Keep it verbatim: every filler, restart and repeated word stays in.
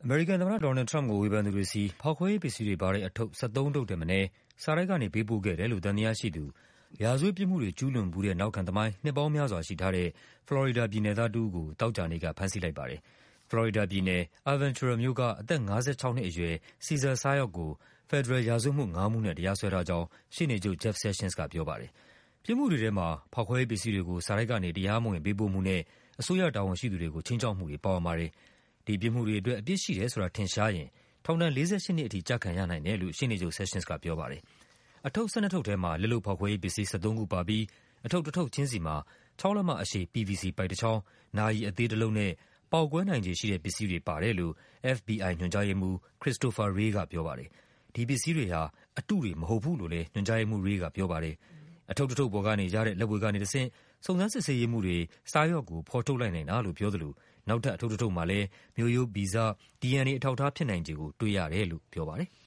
အမေရိကန်သမ္မတ ဒေါ်နယ်လ်ဒ် ထရမ့်ပ်ကို ဝေဖန်သူတွေဆီ ဖောက်ခွဲရေးပစ္စည်းတွေပါတဲ့ အထုပ် ၁၃ ထုပ်ထက်မနည်း စာတိုက်ကနေ ပေးပို့ခဲ့တယ်လို့ သံသယရှိသူ ရာဇဝတ်ပြစ်မှုတွေ ကျူးလွန်ဖူးတဲ့ နောက်ခံသမိုင်း နှစ်ပေါင်းများစွာရှိထားတဲ့ ဖလော်ရီဒါပြည်နယ်သားတဦးကို သောကြာနေ့က ဖမ်းဆီးလိုက်ပါတယ်။ ဖလော်ရီဒါပြည်နယ်၊ Aventura မြို့က အသက် ၅၆ နှစ်အရွယ် Cesar Sayoc ကို ဖက်ဒရယ် ရာဇဝတ်မှု ငါးမှုနဲ့ တရားစွဲထားကြောင်း ရှေ့နေချုပ် Jeff Sessions ကပြောပါတယ်။ ပြစ်မှုတွေထဲမှာ ဖောက်ခွဲရေးပစ္စည်းတွေကို စာတိုက်ကနေ တရားမဝင် ပေးပို့မှုနဲ့ အစိုးရတာဝန်ရှိသူတွေကို ခြိမ်းခြောက်မှုတွေ ပါဝင်ပါတယ်။ ဒီပြစ်မှုတွေအတွက် အပြစ်ရှိတယ်ဆိုတာ ထင်ရှားရင် ထောင်ဒဏ် လေးဆယ့်ရှစ် နှစ်ထိ ကျခံရနိုင်တယ်လို့ ရှေ့နေချုပ် Sessions ကပြောပါတယ်။ အထုပ် ၁၂ ထုပ်ထဲမှာ လက်လုပ်ဖောက်ခွဲရေးပစ္စည်း ၁၃ ခုပါပြီး အထုပ်တထုပ်ချင်းစီမှာ ခြောက်လက်မအရှည် ပီ ဗီ စီ ပိုက်တချောင်း၊ နာရီအသေးတလုံးနဲ့ ပေါက်ကွဲနိုင်ခြေရှိတဲ့ ပစ္စည်းတွေပါတယ်လို့ အက်ဖ် ဘီ အိုင် ညွှန်ကြားရေးမှူး Christopher Wray ကပြောပါတယ်။ ဒီပစ္စည်းတွေဟာ အတုတွေမဟုတ်ဘူးလို့လည်း ညွှန်ကြားရေးမှူး Wray ကပြောပါတယ်။ အထုပ်တထုပ်ပေါ်ကနေရတဲ့ လက်ဗွေကနေတဆင့် စုံစမ်းစစ်ဆေးရေးမှူးတွေ Sayoc ကို ဖော်ထုတ်လိုက်နိုင်တာလို့ ပြောသလို နောက်ထပ် အထုပ်တထုပ်မှာလည်း မျိုးရိုးဗီဇ ဒီအန်အေ အထောက်အထား ဖြစ်နိုင်ခြေကို တွေ့ရတယ်လို့ ပြောပါတယ်။